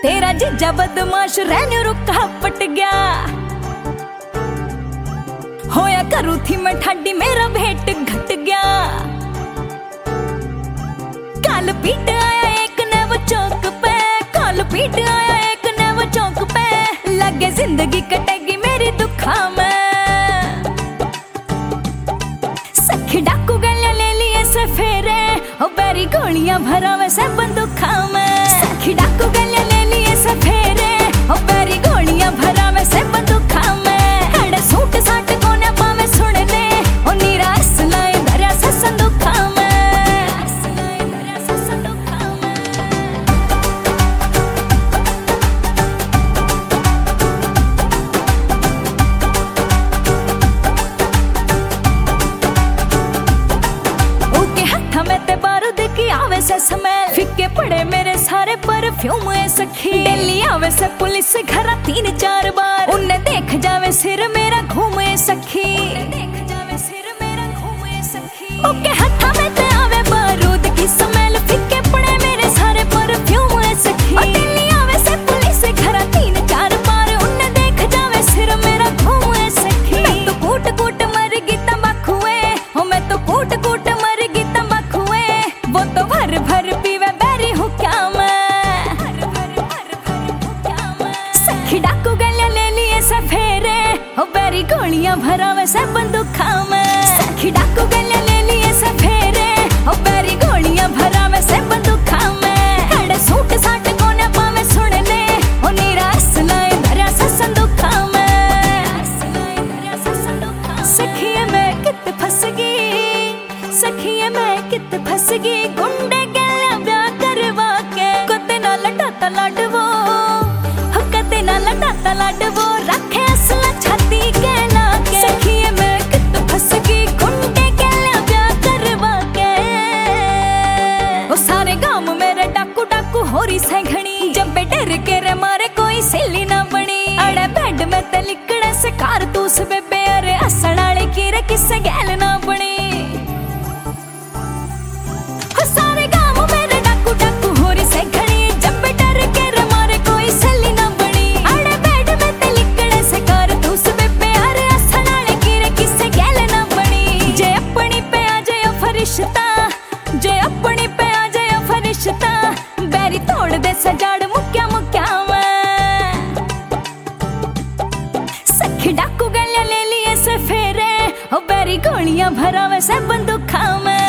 तेरा जीजा बदमाश रहने रुका पट गया। होया करू थी मैं ठाडी मेरा भेंट घट गया। काल पीट आया एक ने वो चौक पे, काल पीट आया एक ने वो चौक पे। लगे जिंदगी कटेगी मेरी दुखा में। सखी डाकू गलियां ले लिए से फेरे, ओ बैरी गोलियां भरा वैसे बंदूखा में। सखी डाकू गलियां ले लिए से फेरे, ओ बैरी गोलियां भरा वैसे बंदूखा में। अड़े सूट साट कोने पावे सुन ले, ओ नीरा असलाए धरा से संदूखा में। से स्मेल फिक्के पड़े मेरे सारे परफ्यूम ए सखी। दिल्ली आवे से पुलिस घर 3-4 बार, उन्हें देख जावे सिर मेरा घूमे सखी। ओके हथा में ते आवे बारूद की स्मेल, फिक्के पड़े मेरे सारे परफ्यूम ए सखी। दिल्ली आवे से पुलिस घर 3-4 बार, उन्हें देख जावे सिर मेरा घूमे सखी। मैं तो कूट कूट मर गई तंबाकूए, ओ मैं तो कूट कूट मर गई तंबाकूए। वो तो भर भर पीवे बैरी हूँ क्या मैं। सखी डाकू गलियां ले लिए से फेरे, ओ बैरी गोलियां भरा वैसे बंदूखा में। सखी डाकू गलियां ले लिए से फेरे, ओ बैरी गोलियां भरा वैसे बंदूखा में। अड़े सूट साट कोने पावे सुन ले, ओ नीरा असलाए धरा से संदूखा में। सखिए मैं कित फंस गई, सखिए मैं कित फंस गई। गुंडे गलियां ब्याह करवा के, कते ना लटाता लाडवो, कते ना लटाता लाडवो। रखे असला छाती के लाके, सखिए मैं कित फंस गई। गुंडे गलियां ब्याह करवा के, ओ सारे गांव मेरे डाकू डाकू हो रही सैघनी। जब डर के रे मारे कोई सिल्ली ना बनी। अड़े बेड में ते लिकड़े से कारतूस बेबे, अरे असण वाले की रे किसे गैल ना बनी। सारे गांव मेरे डाकू डाकू हो रही सैघनी, जब डर के रे मारे कोई सिल्ली ना बनी। अड़े बेड में ते लिकड़े से कारतूस बेबे, अरे असण वाले की रे किसे गैल ना बनी। जे अपनी पे आ जाए फरिश्ता, जे अपनी पे आ जाए फरिश्ता। बैरी तोड़ दे सजाड़ मुक्या मुक्या में। सखी डाकू गलियां ले लिए से फेरे, ओ बैरी गोलियां भरा वैसे बंदूखा में।